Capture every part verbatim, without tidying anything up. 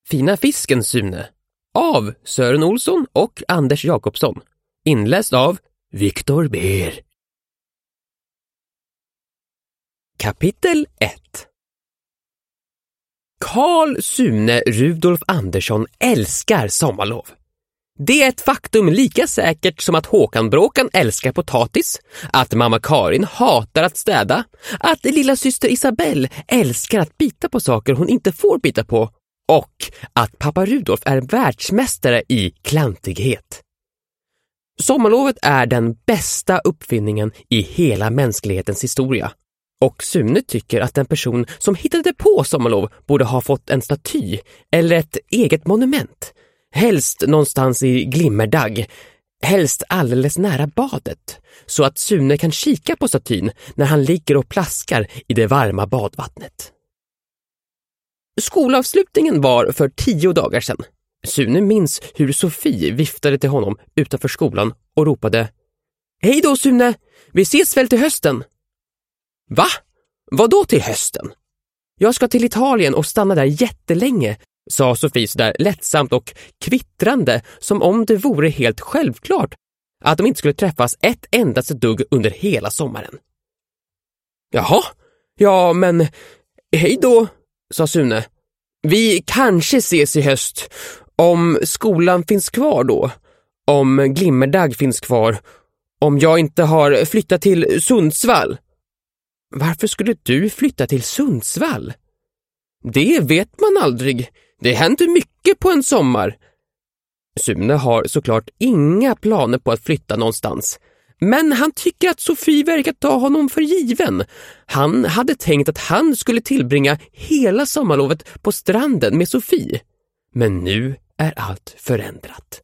Fina fisken, Sune av Sören Olsson och Anders Jakobsson. Inläst av Viktor Beer. Kapitel ett. Carl Sune Rudolf Andersson älskar sommarlov. Det är ett faktum lika säkert som att Håkan Bråkan älskar potatis, att mamma Karin hatar att städa, att lilla syster Isabelle älskar att bita på saker hon inte får bita på och att pappa Rudolf är världsmästare i klantighet. Sommarlovet är den bästa uppfinningen i hela mänsklighetens historia. Och Sune tycker att den person som hittade på sommarlov borde ha fått en staty eller ett eget monument. Helst någonstans i Glimmerdagg, helst alldeles nära badet, så att Sune kan kika på statyn när han ligger och plaskar i det varma badvattnet. Skolavslutningen var för tio dagar sedan. Sune minns hur Sofie viftade till honom utanför skolan och ropade: "Hej då, Sune, vi ses väl till hösten?" "Va? Vad då till hösten?" "Jag ska till Italien och stanna där jättelänge", sa Sofie så där lättsamt och kvittrande, som om det vore helt självklart att de inte skulle träffas ett endaste dugg under hela sommaren. "Jaha, ja men hej då", sa Sune. "Vi kanske ses i höst, om skolan finns kvar då, om Glimmerdagg finns kvar, om jag inte har flyttat till Sundsvall." "Varför skulle du flytta till Sundsvall?" "Det vet man aldrig. Det händer mycket på en sommar." Sune har såklart inga planer på att flytta någonstans. Men han tycker att Sofie verkar ta honom för given. Han hade tänkt att han skulle tillbringa hela sommarlovet på stranden med Sofie. Men nu är allt förändrat.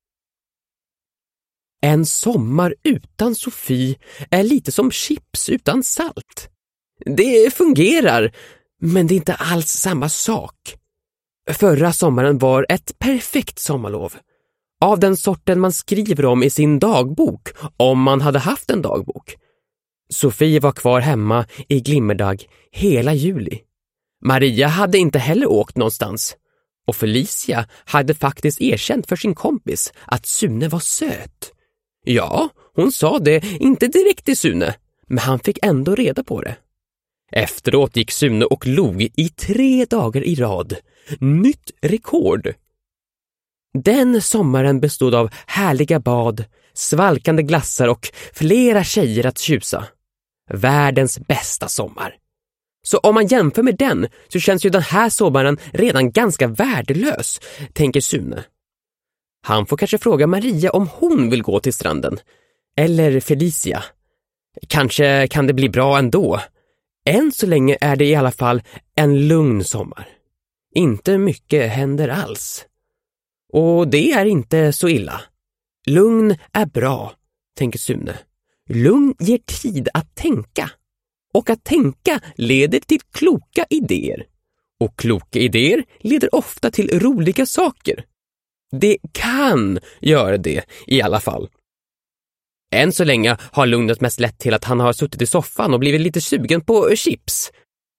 En sommar utan Sofie är lite som chips utan salt. Det fungerar, men det är inte alls samma sak. Förra sommaren var ett perfekt sommarlov. Av den sorten man skriver om i sin dagbok, om man hade haft en dagbok. Sofie var kvar hemma i Glimmerdagg hela juli. Maria hade inte heller åkt någonstans. Och Felicia hade faktiskt erkänt för sin kompis att Sune var söt. Ja, hon sa det inte direkt till Sune, men han fick ändå reda på det. Efteråt gick Sune och log i tre dagar i rad. Nytt rekord. Den sommaren bestod av härliga bad, svalkande glassar och flera tjejer att tjusa. Världens bästa sommar. Så om man jämför med den så känns ju den här sommaren redan ganska värdelös, tänker Sune. Han får kanske fråga Maria om hon vill gå till stranden. Eller Felicia. Kanske kan det bli bra ändå. Än så länge är det i alla fall en lugn sommar. Inte mycket händer alls. Och det är inte så illa. Lugn är bra, tänker Sune. Lugn ger tid att tänka. Och att tänka leder till kloka idéer. Och kloka idéer leder ofta till roliga saker. Det kan göra det i alla fall. Än så länge har lugnet mest lett till att han har suttit i soffan och blivit lite sugen på chips.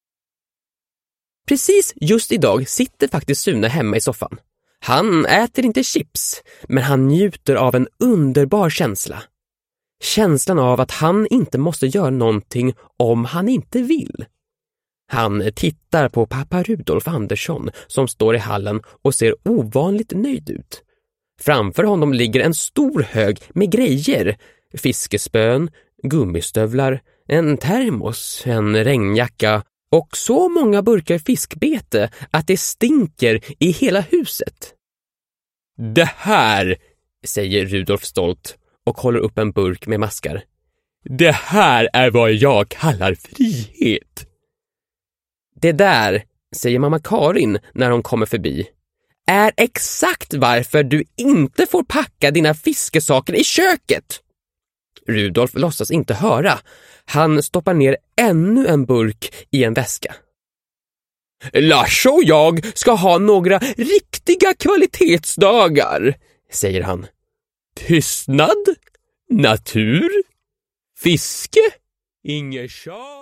Precis just idag sitter faktiskt Sune hemma i soffan. Han äter inte chips, men han njuter av en underbar känsla. Känslan av att han inte måste göra någonting om han inte vill. Han tittar på pappa Rudolf Andersson som står i hallen och ser ovanligt nöjd ut. Framför honom ligger en stor hög med grejer. Fiskespön, gummistövlar, en termos, en regnjacka och så många burkar fiskbete att det stinker i hela huset. "Det här", säger Rudolf stolt och håller upp en burk med maskar. "Det här är vad jag kallar frihet." "Det där", säger mamma Karin när hon kommer förbi, "är exakt varför du inte får packa dina fiskesaker i köket." Rudolf låtsas inte höra. Han stoppar ner ännu en burk i en väska. "Lars och jag ska ha några riktiga kvalitetsdagar", säger han. "Tystnad, natur, fiske, inget tjat."